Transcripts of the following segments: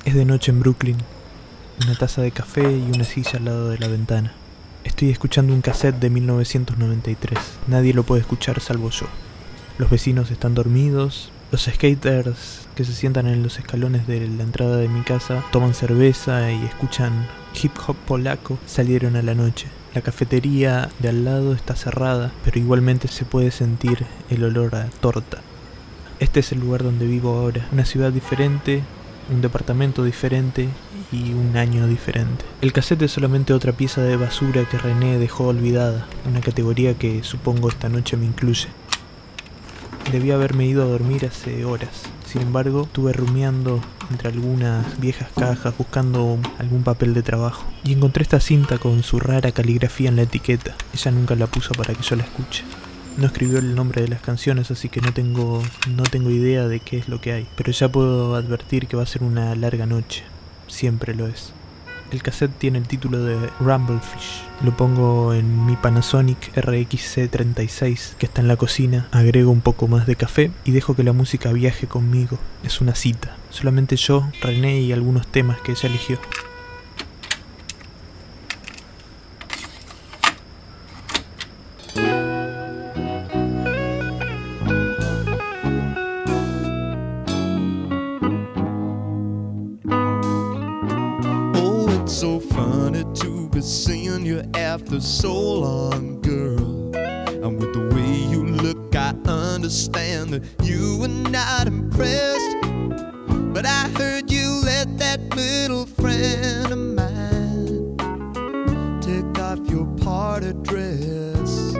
Es de noche en Brooklyn, una taza de café y una silla al lado de la ventana. Estoy escuchando un cassette de 1993. Nadie lo puede escuchar salvo yo. Los vecinos están dormidos. Los skaters que se sientan en los escalones de la entrada de mi casa toman cerveza y escuchan hip hop polaco. Salieron a la noche. La cafetería de al lado está cerrada, pero igualmente se puede sentir el olor a torta. Este es el lugar donde vivo ahora. Una ciudad diferente, un departamento diferente y un año diferente. El cassette es solamente otra pieza de basura que René dejó olvidada, una categoría que supongo esta noche me incluye. Debí haberme ido a dormir hace horas. Sin embargo, estuve rumiando entre algunas viejas cajas buscando algún papel de trabajo. Y encontré esta cinta con su rara caligrafía en la etiqueta. Ella nunca la puso para que yo la escuche. No escribió el nombre de las canciones, así que no tengo idea de qué es lo que hay. Pero ya puedo advertir que va a ser una larga noche. Siempre lo es. El cassette tiene el título de Rumblefish. Lo pongo en mi Panasonic RXC36 que está en la cocina. Agrego un poco más de café y dejo que la música viaje conmigo. Es una cita. Solamente yo, René y algunos temas que ella eligió. So funny to be seeing you after so long, girl. And with the way you look, I understand that you were not impressed. But I heard you let that little friend of mine take off your party dress.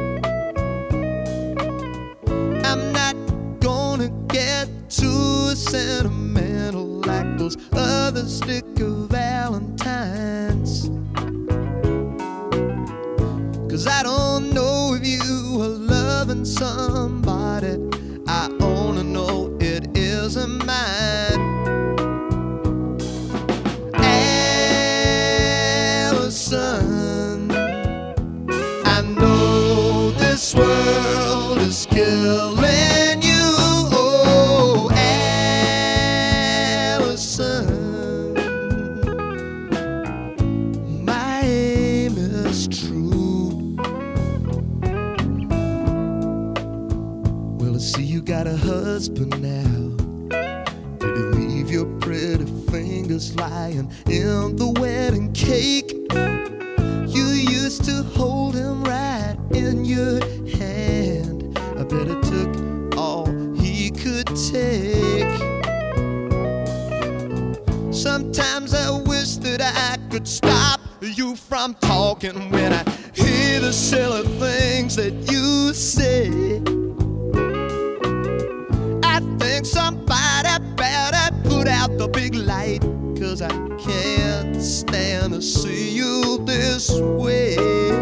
I'm not gonna get too sentimental like those other sticker Valentines, 'cause I don't know if you are loving somebody. I only know it isn't mine. Allison, I know this world is killing you. Oh, Allison, my aim is true. Well, I see you got a husband now. Did you leave your pretty fingers lying in the wedding cake? You used to hold him right in your hand. I bet it took all he could take. Sometimes I wish that I could stop you from talking when I hear the silly things that you say. I think somebody better put out the big light, 'cause I can't stand to see you this way.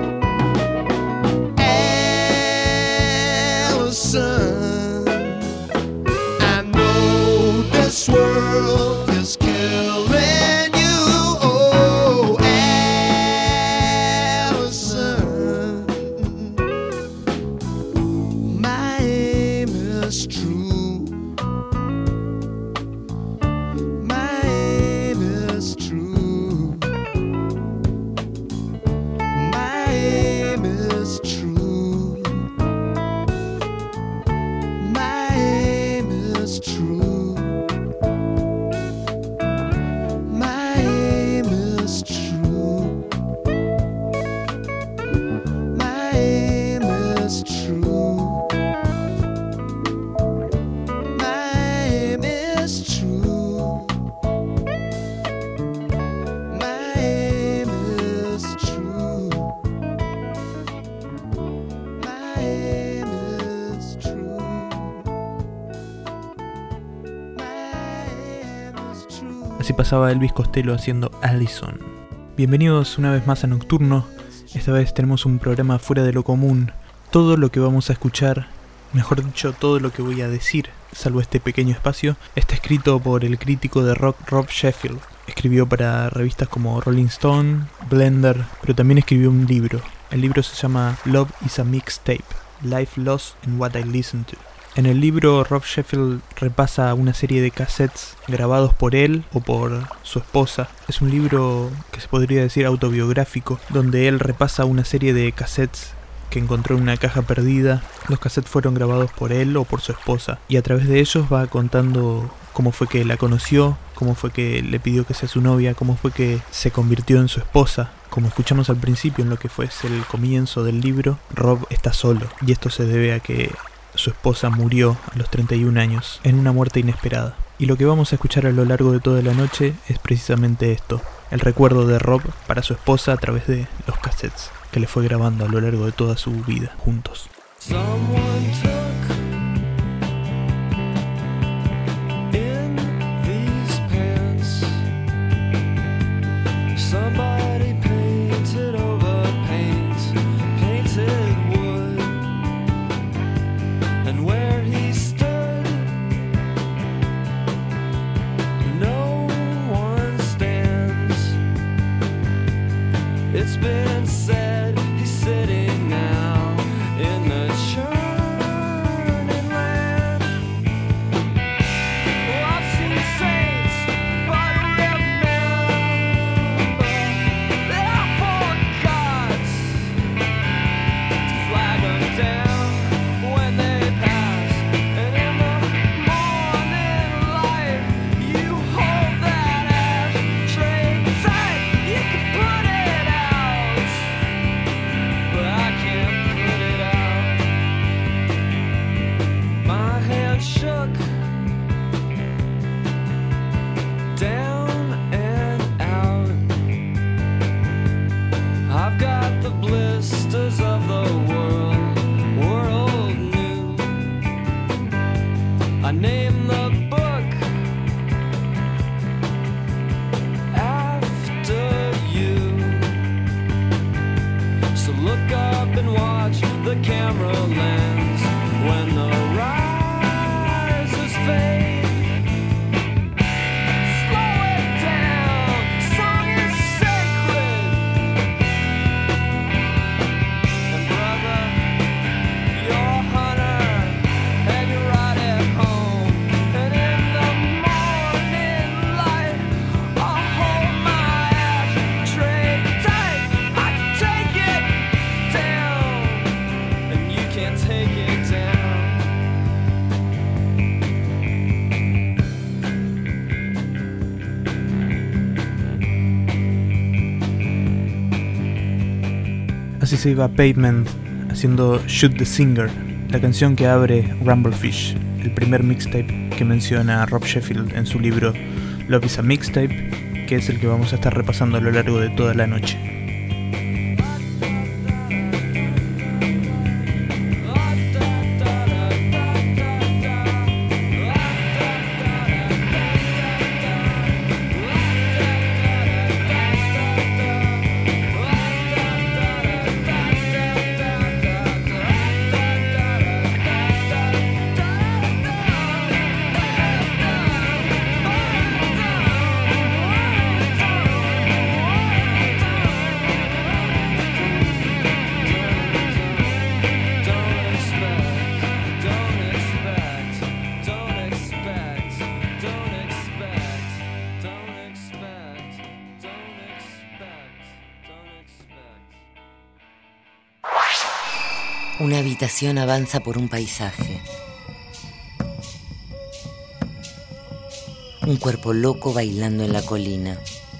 Allison, I know this world is killing you. Oh, Allison, my aim is true. My aim is true. My aim is true. My aim is true. My aim is true. My aim is true. My aim is true. My aim is true. My aim is true. Así pasaba Elvis Costello haciendo Allison. Bienvenidos una vez más a Nocturno. Esta vez tenemos un programa fuera de lo común. Todo lo que vamos a escuchar, mejor dicho, todo lo que voy a decir, salvo este pequeño espacio, está escrito por el crítico de rock Rob Sheffield. Escribió para revistas como Rolling Stone, Blender, pero también escribió un libro. El libro se llama Love is a Mixtape, Life Lost and What I Listen to. En el libro, Rob Sheffield repasa una serie de cassettes grabados por él o por su esposa. Es un libro que se podría decir autobiográfico, donde él repasa una serie de cassettes que encontró en una caja perdida. Los cassettes fueron grabados por él o por su esposa, y a través de ellos va contando cómo fue que la conoció, cómo fue que le pidió que sea su novia, cómo fue que se convirtió en su esposa. Como escuchamos al principio en lo que fue el comienzo del libro, Rob está solo, y esto se debe a que su esposa murió a los 31 años, en una muerte inesperada. Y lo que vamos a escuchar a lo largo de toda la noche es precisamente esto, el recuerdo de Rob para su esposa a través de los cassettes que le fue grabando a lo largo de toda su vida juntos. It's been said he's sitting now in the churning land. Oh, I've seen saints, but remember they're for gods to flag them down when they pass. And in the morning light, you hold that ashtray tight. You can put it shook down and out. I've got the blisters of the world new. I name the book after you. So look up and watch the camera lens when the Así se iba Pavement haciendo Shoot the Singer, la canción que abre Rumblefish, el primer mixtape que menciona Rob Sheffield en su libro Love is a Mixtape, que es el que vamos a estar repasando a lo largo de toda la noche. Una habitación avanza por un paisaje. Un cuerpo loco bailando en la colina.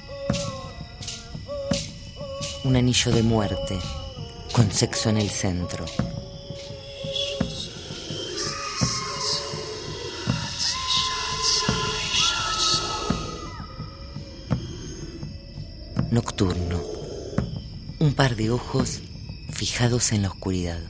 Un anillo de muerte, con sexo en el centro. Nocturno. Un par de ojos fijados en la oscuridad.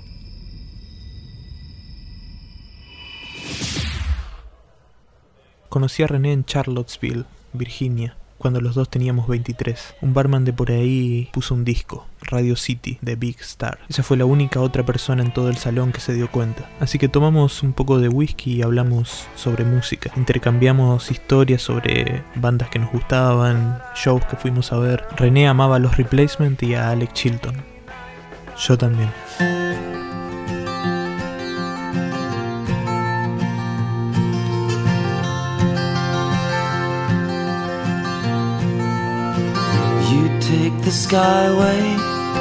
Conocí a René en Charlottesville, Virginia, cuando los dos teníamos 23. Un barman de por ahí puso un disco, Radio City, de Big Star. Ella fue la única otra persona en todo el salón que se dio cuenta. Así que tomamos un poco de whisky y hablamos sobre música. Intercambiamos historias sobre bandas que nos gustaban, shows que fuimos a ver. René amaba a los Replacement y a Alex Chilton. Yo también. the skyway,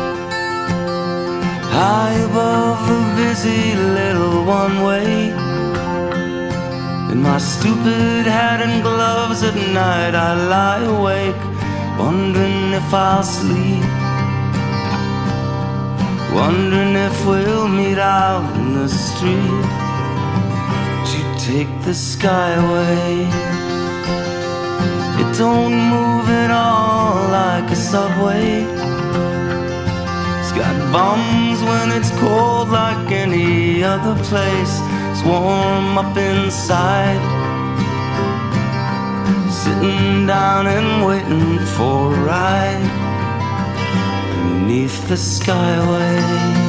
high above the busy little one-way. In my stupid hat and gloves at night I lie awake, wondering if I'll sleep, wondering if we'll meet out in the street. You take the skyway, it don't move at all like a subway. It's got bums when it's cold like any other place. It's warm up inside, sitting down and waiting for a ride beneath the skyway.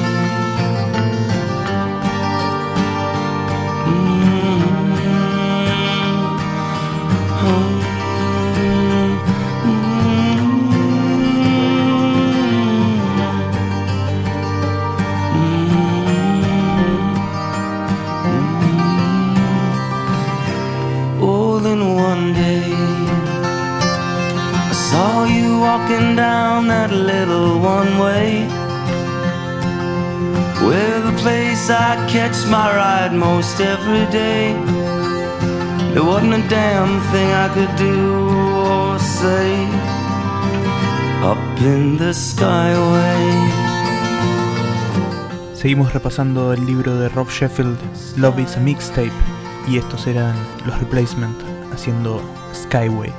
Walking down that little one-way, where the place I catch my ride most every day. There wasn't a damn thing I could do or say up in the skyway. Seguimos repasando el libro de Rob Sheffield, Love is a Mixtape, y estos eran los Replacement haciendo Skyway.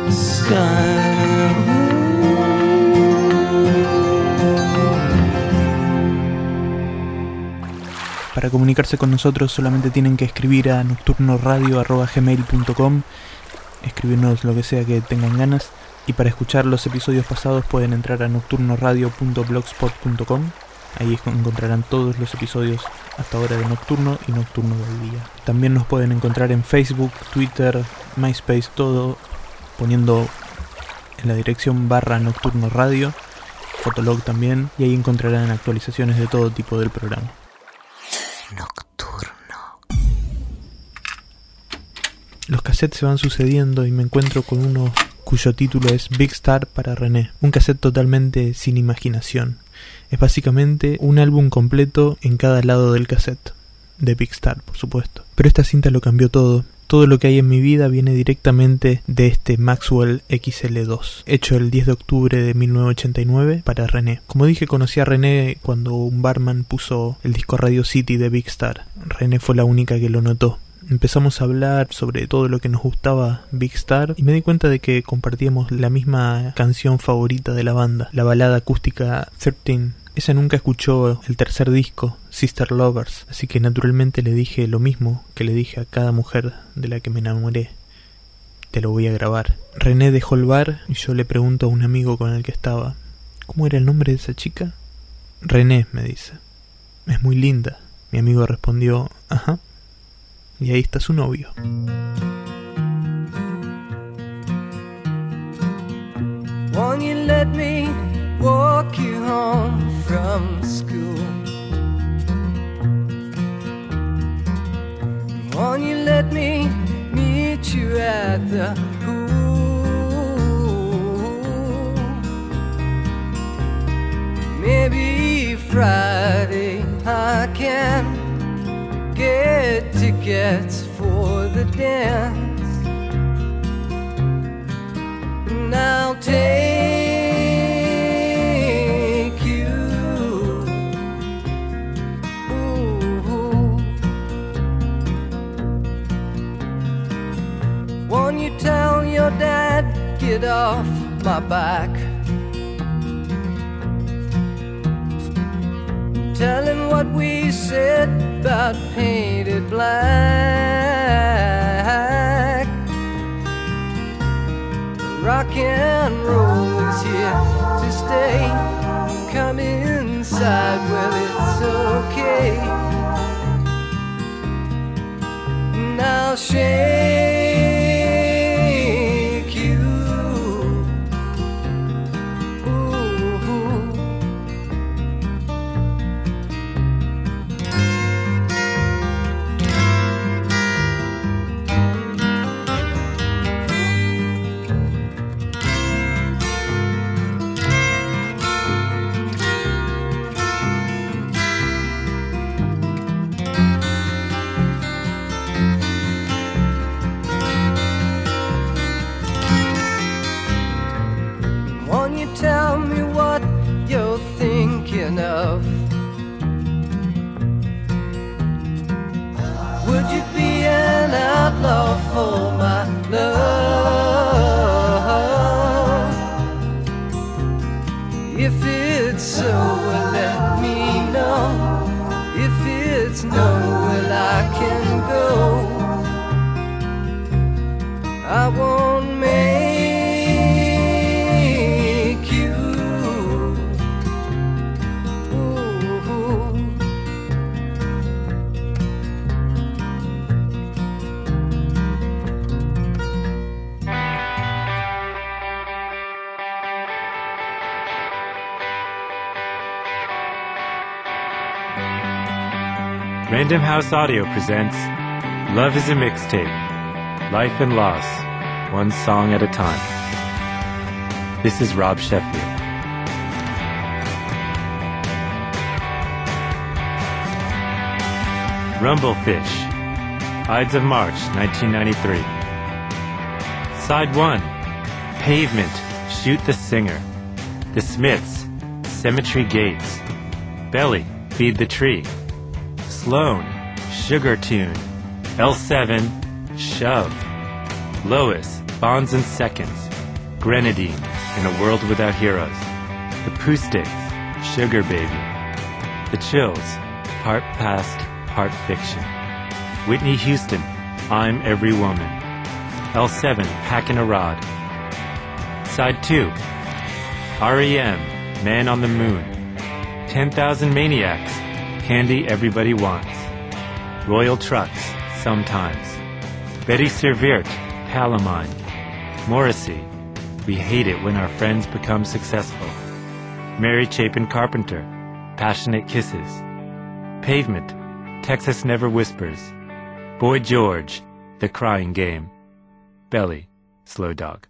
Para comunicarse con nosotros solamente tienen que escribir a nocturnoradio@gmail.com, escribirnos lo que sea que tengan ganas, y para escuchar los episodios pasados pueden entrar a nocturnoradio.blogspot.com. Ahí encontrarán todos los episodios hasta ahora de Nocturno y Nocturno del Día. También nos pueden encontrar en Facebook, Twitter, MySpace, todo poniendo en la dirección /Nocturno Radio, Fotolog también, y ahí encontrarán actualizaciones de todo tipo del programa. Nocturno. Los cassettes se van sucediendo y me encuentro con uno cuyo título es Big Star para René, un cassette totalmente sin imaginación. Es básicamente un álbum completo en cada lado del cassette, de Big Star por supuesto. Pero esta cinta lo cambió todo. Todo lo que hay en mi vida viene directamente de este Maxwell XL2, hecho el 10 de octubre de 1989 para René. Como dije, conocí a René cuando un barman puso el disco Radio City de Big Star. René fue la única que lo notó. Empezamos a hablar sobre todo lo que nos gustaba Big Star y me di cuenta de que compartíamos la misma canción favorita de la banda, la balada acústica 13. Ella nunca escuchó el tercer disco, Sister Lovers, así que naturalmente le dije lo mismo que le dije a cada mujer de la que me enamoré. Te lo voy a grabar. René dejó el bar y yo le pregunto a un amigo con el que estaba, ¿cómo era el nombre de esa chica? René, me dice. Es muy linda. Mi amigo respondió, ajá. Y ahí está su novio. Won't you let me walk you home from school? Won't you let me meet you at the pool? Maybe Friday I can get tickets for the dance, and I'll take you. Ooh. Won't you tell your dad, get off my back? Tell him what we said about painted black. Rock and roll is here to stay. Come inside, well it's okay. And I'll shake you. Ooh. for my love. If it's so, well, let me know. If it's no, well, I can go. I won't make you. Ooh. Random House Audio presents Love is a Mixtape, Life and Loss, one song at a time. This is Rob Sheffield. Rumblefish, Ides of March, 1993. Side 1, Pavement, Shoot the Singer. The Smiths, Cemetery Gates. Belly, Feed the Tree. Sloan, Sugar Tune. L7, Shove. Lois, Bonds and Seconds. Grenadine, In a World Without Heroes. The Poostics, Sugar Baby. The Chills, Part Past, Part Fiction. Whitney Houston, I'm Every Woman. L7, Packin' a Rod. Side 2, R.E.M., Man on the Moon. 10,000 Maniacs, Candy Everybody Wants. Royal Trucks, Sometimes. Betty Serveert, Palomine. Morrissey, We Hate It When Our Friends Become Successful. Mary Chapin Carpenter, Passionate Kisses. Pavement, Texas Never Whispers. Boy George, The Crying Game. Belly, Slow Dog.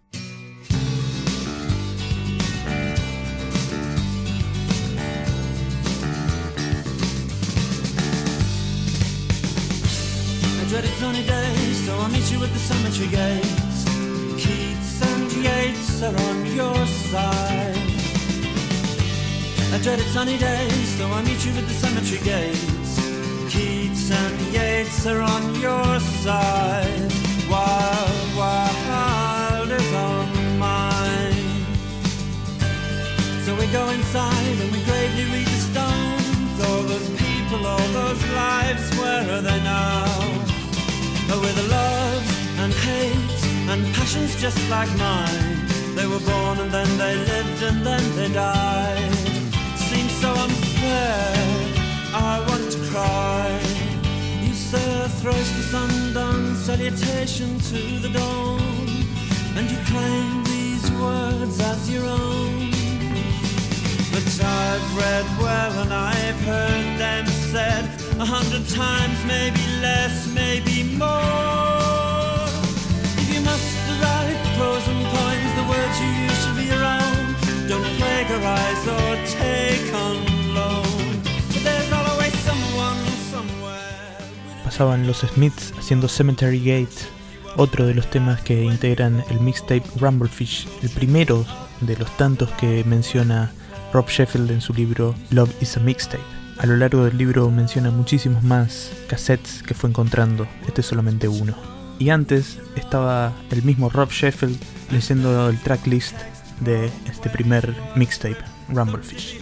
Dreaded sunny days, so I'll meet you at the cemetery gates. Keats and Yeats are on your side. I dreaded sunny days, so I'll meet you at the cemetery gates. Keats and Yeats are on your side. Wild, wild is on mine. So we go inside and we gravely read the stones. All those people, all those lives, where are they now? Oh, with the loves and hates and passions just like mine. They were born and then they lived and then they died. Seems so unfair, I want to cry. You say a thrice undone salutation to the dawn, and you claim these words as your own. But I've read well and I've heard them said 100 times, maybe less, maybe more. If you must write prose and poems, the words you use should be around. Don't plagiarize or take on loan. But there's always someone somewhere. Pasaban los Smiths haciendo Cemetery Gate, otro de los temas que integran el mixtape Rumblefish, el primero de los tantos que menciona Rob Sheffield en su libro Love is a Mixtape. A lo largo del libro menciona muchísimos más cassettes que fue encontrando, este es solamente uno. Y antes estaba el mismo Rob Sheffield leyendo el tracklist de este primer mixtape, Rumblefish.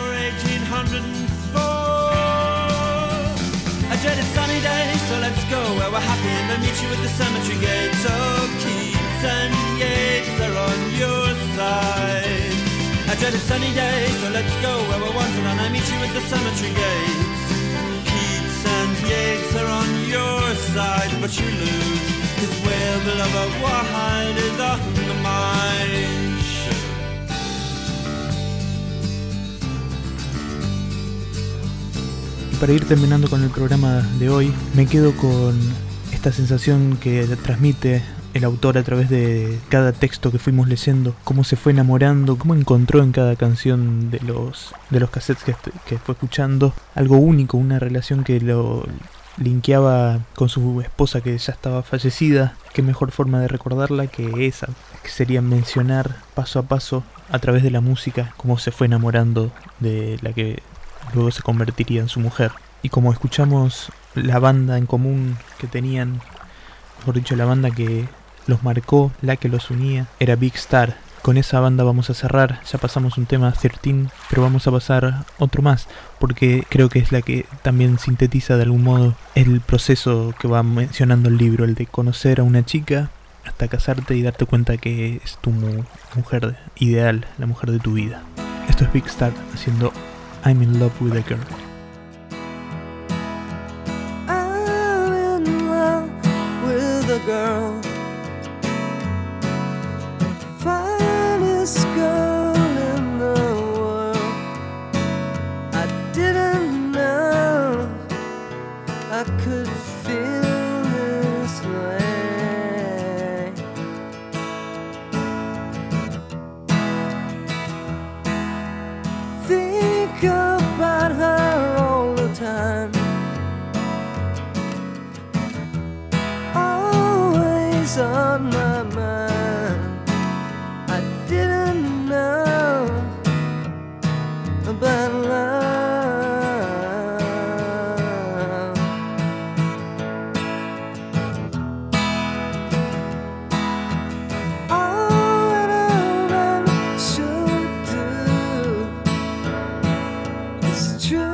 I dreaded sunny days, so let's go where we're happy and I'll meet you at the cemetery gates. Oh, Keats and Yeats are on your side. I dreaded sunny days, so let's go where we're wanted and I meet you at the cemetery gates. Keats and Yeats are on your side, but you lose, 'cause where the lover wide is on the mind. Para ir terminando con el programa de hoy, me quedo con esta sensación que transmite el autor a través de cada texto que fuimos leyendo, cómo se fue enamorando, cómo encontró en cada canción de los cassettes que fue escuchando algo único, una relación que lo linkeaba con su esposa que ya estaba fallecida. Qué mejor forma de recordarla que esa, que sería mencionar paso a paso a través de la música cómo se fue enamorando de la que luego se convertiría en su mujer. Y como escuchamos la banda en común que tenían mejor dicho, la banda que los marcó, la que los unía, era Big Star. Con esa banda vamos a cerrar. Ya pasamos un tema 13, pero vamos a pasar otro más, porque creo que es la que también sintetiza de algún modo el proceso que va mencionando el libro, el de conocer a una chica hasta casarte y darte cuenta que es tu mujer ideal, la mujer de tu vida. Esto es Big Star haciendo I'm in love with a girl. I'm in love with a girl, finest girl in the world. I didn't know I could feel this way. Think about her all the time, always on my mind. I didn't know about love. All that a man should do is true.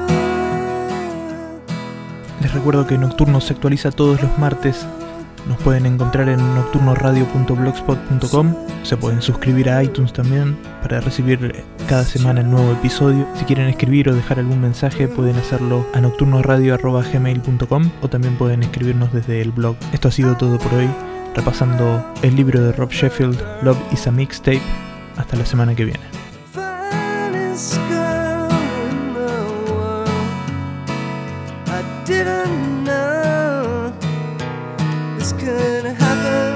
Les recuerdo que Nocturno se actualiza todos los martes. Nos pueden encontrar en nocturnoradio.blogspot.com. Se pueden suscribir a iTunes también para recibir cada semana el nuevo episodio. Si quieren escribir o dejar algún mensaje, pueden hacerlo a nocturnoradio@gmail.com o también pueden escribirnos desde el blog. Esto ha sido todo por hoy, repasando el libro de Rob Sheffield, Love is a Mixtape. Hasta la semana que viene. Finest girl in the world. I didn't know this could happen.